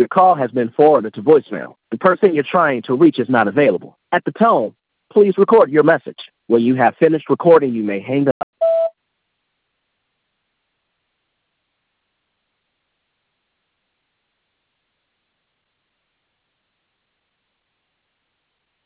Your call has been forwarded to voicemail. The person you're trying to reach is not available. At the tone, please record your message. When you have finished recording, you may hang up.